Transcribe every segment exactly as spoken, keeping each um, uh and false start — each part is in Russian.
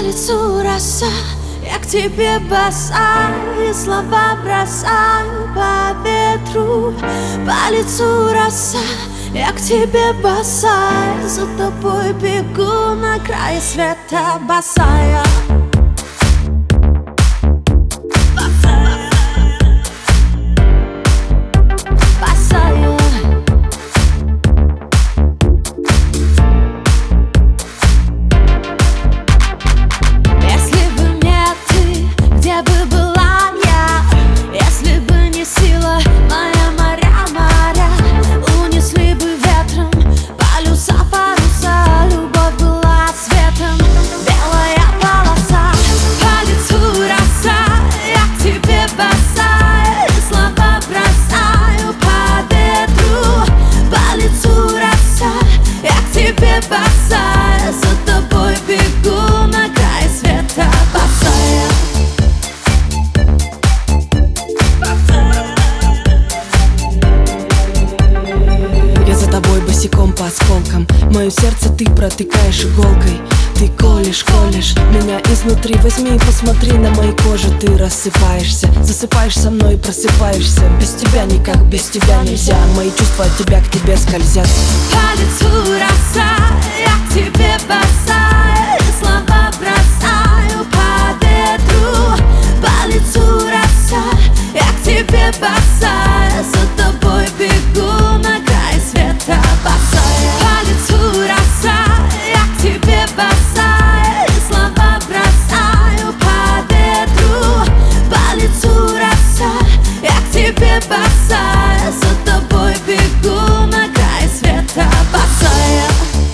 По лицу роса, я к тебе босая, и слова бросаю по ветру. По лицу роса, я к тебе босая, за тобой бегу на край света босая. Босая, за тобой бегу на край света босая. Я за тобой босиком по осколкам, мое сердце ты протыкаешь иголкой. Ты колешь, колешь меня изнутри. Возьми и посмотри на моей коже. Ты рассыпаешься, засыпаешь со мной и просыпаешься. Без тебя никак, без тебя нельзя. Мои чувства от тебя к тебе скользят. По лицу роса, я к тебе босая, и слова бросаю по ветру. По лицу роса, я к тебе босая, за тобой бегу на край света босая. По лицу роса, я к тебе босая, и слова бросаю по ветру. По лицу роса, я к тебе босая, за тобой бегу на край света босая.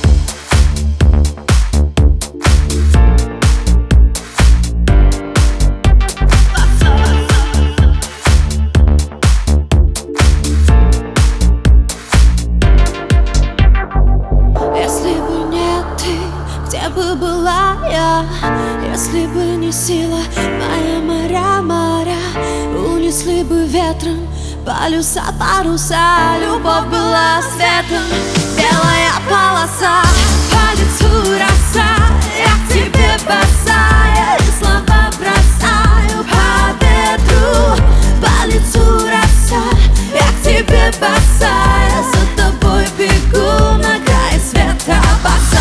Если бы не ты, где бы была я? Если бы не сила моя, моря, моря унесли бы ветром полюса, паруса. Любовь была светом, белая полоса. По лицу роса, я к тебе босая, и слова бросаю по ветру. По лицу роса, я к тебе босая, за тобой бегу на край света босая.